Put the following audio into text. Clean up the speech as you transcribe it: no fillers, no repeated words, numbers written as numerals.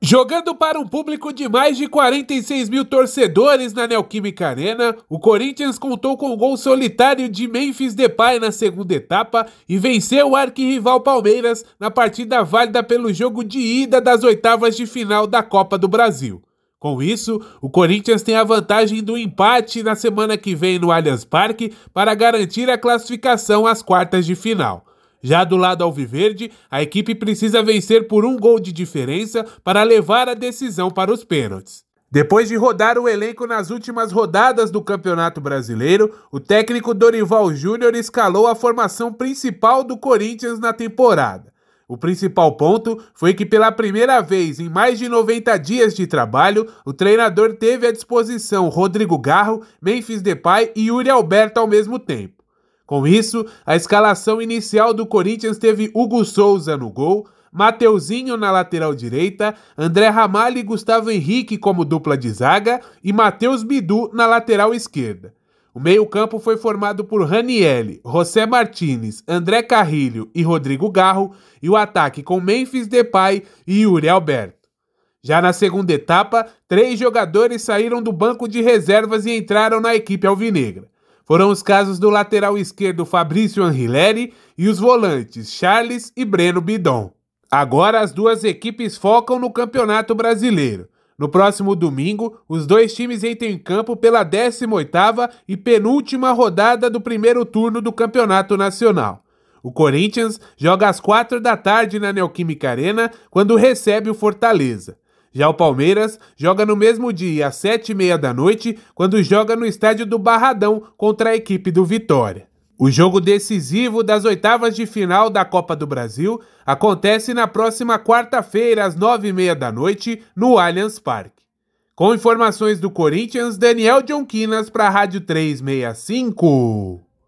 Jogando para um público de mais de 46 mil torcedores na Neoquímica Arena, o Corinthians contou com o gol solitário de Memphis Depay na segunda etapa e venceu o arquirrival Palmeiras na partida válida pelo jogo de ida das oitavas de final da Copa do Brasil. Com isso, o Corinthians tem a vantagem do empate na semana que vem no Allianz Parque para garantir a classificação às quartas de final. Já do lado alviverde, a equipe precisa vencer por um gol de diferença para levar a decisão para os pênaltis. Depois de rodar o elenco nas últimas rodadas do Campeonato Brasileiro, o técnico Dorival Júnior escalou a formação principal do Corinthians na temporada. O principal ponto foi que pela primeira vez em mais de 90 dias de trabalho, o treinador teve à disposição Rodrigo Garro, Memphis Depay e Yuri Alberto ao mesmo tempo. Com isso, a escalação inicial do Corinthians teve Hugo Souza no gol, Mateuzinho na lateral direita, André Ramalho e Gustavo Henrique como dupla de zaga e Matheus Bidu na lateral esquerda. O meio-campo foi formado por Ranielli, José Martínez, André Carrilho e Rodrigo Garro e o ataque com Memphis Depay e Yuri Alberto. Já na segunda etapa, 3 jogadores saíram do banco de reservas e entraram na equipe alvinegra. Foram os casos do lateral esquerdo Fabrício Anrileri e os volantes Charles e Breno Bidon. Agora as duas equipes focam no Campeonato Brasileiro. No próximo domingo, os dois times entram em campo pela 18ª e penúltima rodada do primeiro turno do Campeonato Nacional. O Corinthians joga às 4 da tarde na Neoquímica Arena, quando recebe o Fortaleza. Já o Palmeiras joga no mesmo dia, às 7h30 da noite, quando joga no estádio do Barradão contra a equipe do Vitória. O jogo decisivo das oitavas de final da Copa do Brasil acontece na próxima quarta-feira, às 9h30 da noite, no Allianz Parque. Com informações do Corinthians, Daniel Jonquinas para a Rádio 365.